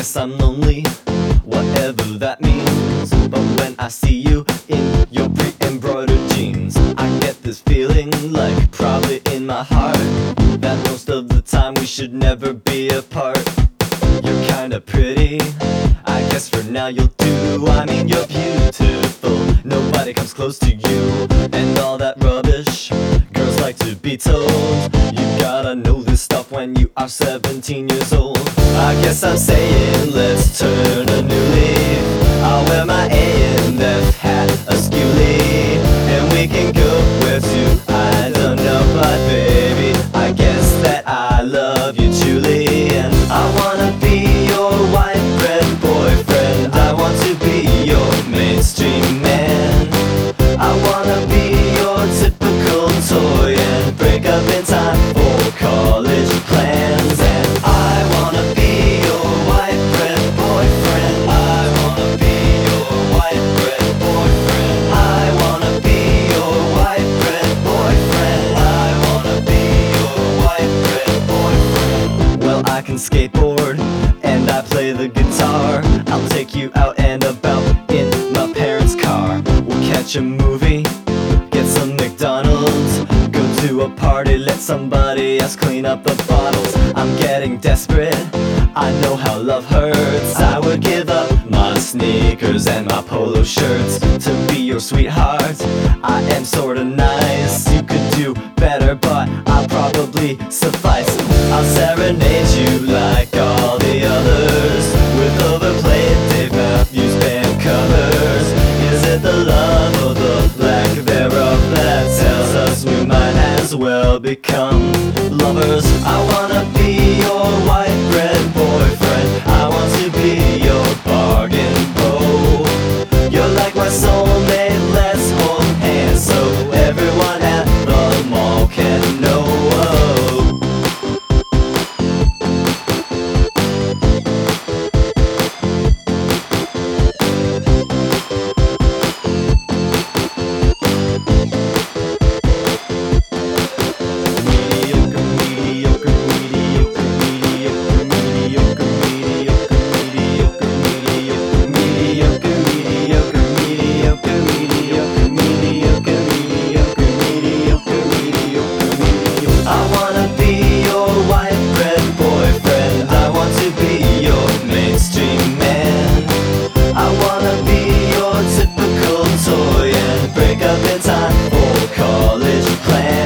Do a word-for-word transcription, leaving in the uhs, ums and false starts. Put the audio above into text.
guess I'm lonely, whatever that means. But when I see you in your pre-embroidered jeans, I get this feeling, like probably in my heart, that most of the time we should never be apart. You're kinda pretty, I guess for now you'll do. I mean you're beautiful, nobody comes close to you. And all that rubbish, girls like to be told. You gotta know this stuff when you are seventeen years old. I guess I'm saying let's turn a new leaf. I'll wear my A and F hat askew-lee, and we can go where to, I don't know. But baby, I guess that I love you truly, and I wanna be your white bread boyfriend. I want to be your mainstream man. I wanna be your typical toy and break up in time for college plans. And I wanna be your white bread boyfriend. I wanna be your white bread boyfriend. I wanna be your white bread boyfriend. I wanna be your white bread boyfriend. Well, I can skateboard and I play the guitar. I'll take you out and about in my parents' car. We'll catch a movie, get some McDonald's, go to a party, let somebody else clean up the bottles. I'm getting desperate, I know how love hurts. I would give up my sneakers and my polo shirts to be your sweetheart. I am sorta nice, you could do better, but I'll probably suffice. I'll serenade you like all the others, with overplayed Dave Matthews Band covers. Is it the love or the lack thereof that tells us we might as well become lovers? I wanna be your white bread boyfriend. I want to be your bargain bow. You're like my soulmate, let's hold hands so everyone at the mall can know. Toy and break up in time for college plans.